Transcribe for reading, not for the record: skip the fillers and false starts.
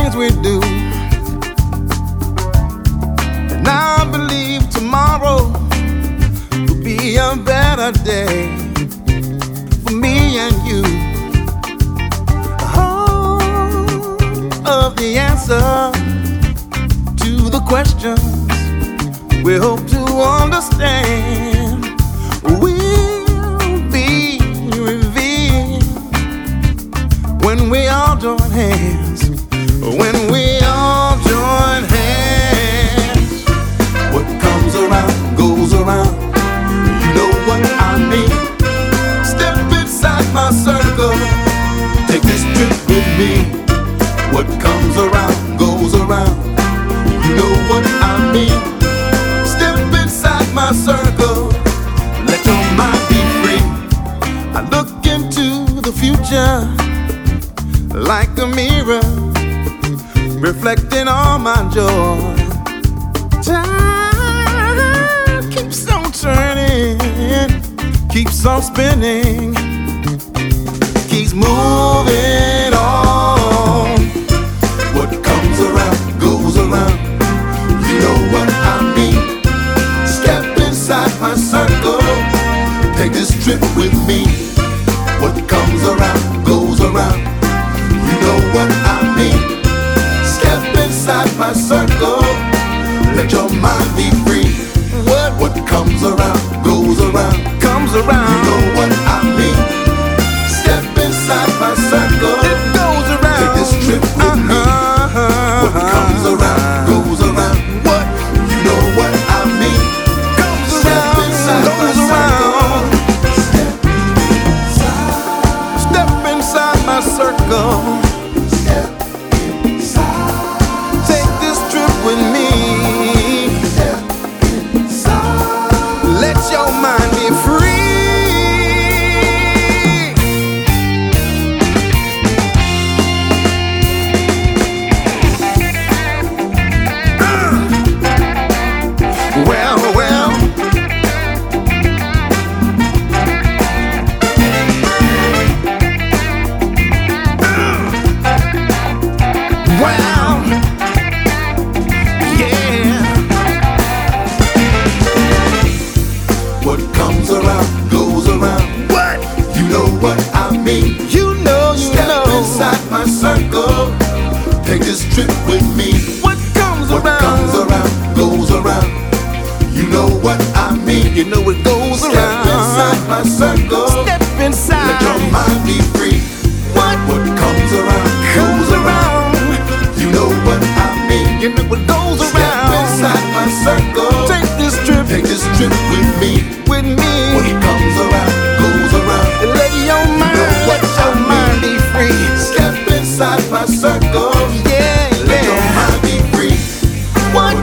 things we do. And I believe tomorrow will be a better day for me and you. Of the answer to the questions we hope to understand will be revealed when we all join hands. When we all join hands. What comes around goes around. You know what I mean. Step inside my circle. Take this trip with me. What comes around goes around. You know what I mean. Step inside my circle. Let your mind be free. I look into the future like a mirror, reflecting all my joy. Time keeps on turning, keeps on spinning, keeps moving on. What comes around goes around. You know what I mean. Step inside my circle. Take this trip with me. What comes around goes around. You know what I mean. Step inside my circle. Let your mind be free. What comes around goes around. Comes around. You know what I mean. Step inside my circle. It goes around. Take this trip with me. What comes around goes around. What? You know what I mean. Comes step inside my circle. Step inside my circle. Step inside. Take this trip with me. Step inside. Let your mind be free. What comes around goes around. What? You know what I mean. You know. Step inside my circle. Take this trip with me. What comes around goes around. You know what I mean. You know it goes around. Step inside my circle. Step inside. Let your mind be free. What comes around goes around. You know what I mean. You know what goes around. Step inside my circle. Take this trip with me. With me. What comes around goes around. Let your mind be free. Step inside my circle. Yeah. Let your mind be free. What